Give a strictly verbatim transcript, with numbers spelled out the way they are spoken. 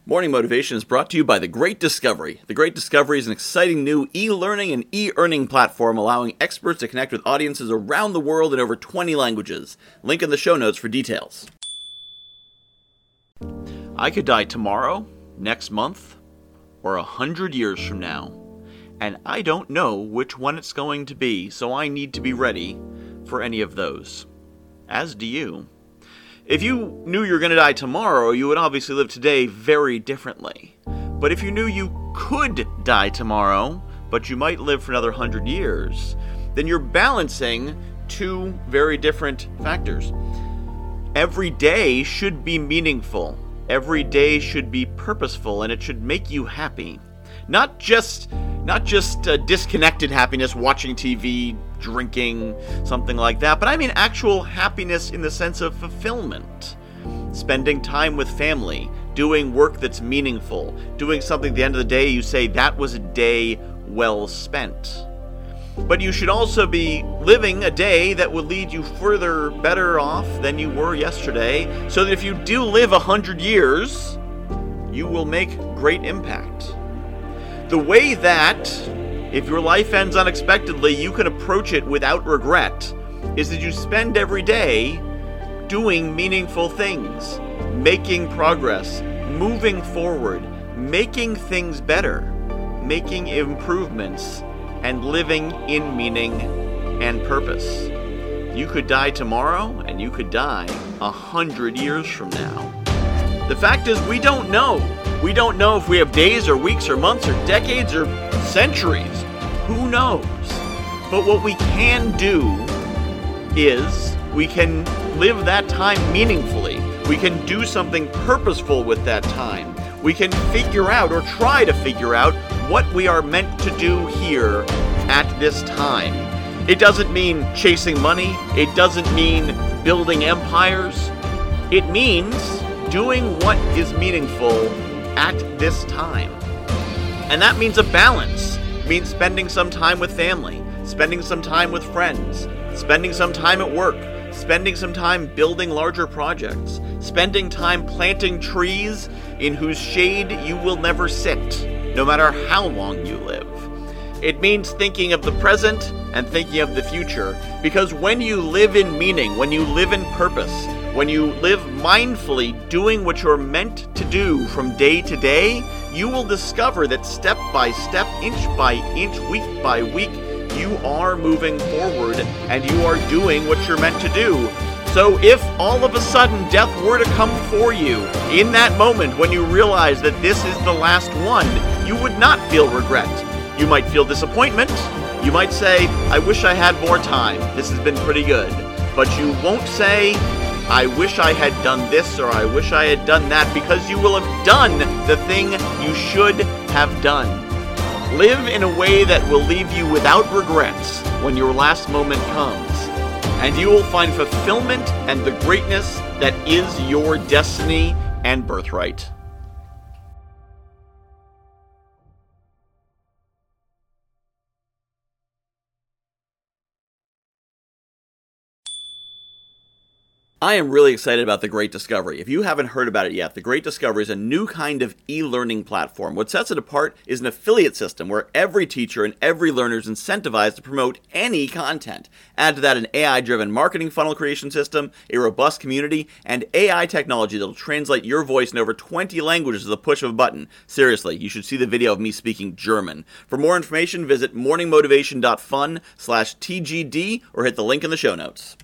Morning Motivation is brought to you by The Great Discovery. The Great Discovery is an exciting new e-learning and e-earning platform allowing experts to connect with audiences around the world in over twenty languages. Link in the show notes for details. I could die tomorrow, next month, or a hundred years from now, and I don't know which one it's going to be, so I need to be ready for any of those. As do you. If you knew you were going to die tomorrow, you would obviously live today very differently. But if you knew you could die tomorrow, but you might live for another hundred years, then you're balancing two very different factors. Every day should be meaningful. Every day should be purposeful, and it should make you happy. Not just, not just uh, disconnected happiness, watching T V, drinking, something like that, but I mean actual happiness in the sense of fulfillment. Spending time with family, doing work that's meaningful, doing something at the end of the day you say, that was a day well spent. But you should also be living a day that will lead you further better off than you were yesterday, so that if you do live a hundred years, you will make great impact. The way that, if your life ends unexpectedly, you can approach it without regret, is that you spend every day doing meaningful things, making progress, moving forward, making things better, making improvements, and living in meaning and purpose. You could die tomorrow, and you could die a hundred years from now. The fact is, we don't know. We don't know if we have days or weeks or months or decades or centuries. Who knows? But what we can do is we can live that time meaningfully. We can do something purposeful with that time. We can figure out or try to figure out what we are meant to do here at this time. It doesn't mean chasing money. It doesn't mean building empires. It means doing what is meaningful at this time. And that means a balance. It means spending some time with family, spending some time with friends, spending some time at work, spending some time building larger projects, spending time planting trees in whose shade you will never sit, no matter how long you live. It means thinking of the present and thinking of the future, because when you live in meaning, when you live in purpose, when you live mindfully doing what you're meant to do from day to day, you will discover that step by step, inch by inch, week by week, you are moving forward and you are doing what you're meant to do. So if all of a sudden death were to come for you in that moment when you realize that this is the last one, you would not feel regret. You might feel disappointment. You might say, I wish I had more time. This has been pretty good. But you won't say, I wish I had done this or I wish I had done that, because you will have done the thing you should have done. Live in a way that will leave you without regrets when your last moment comes, and you will find fulfillment and the greatness that is your destiny and birthright. I am really excited about The Great Discovery. If you haven't heard about it yet, The Great Discovery is a new kind of e-learning platform. What sets it apart is an affiliate system where every teacher and every learner is incentivized to promote any content. Add to that an A I-driven marketing funnel creation system, a robust community, and A I technology that will translate your voice in over twenty languages with a push of a button. Seriously, you should see the video of me speaking German. For more information, visit morningmotivation.fun slash TGD or hit the link in the show notes.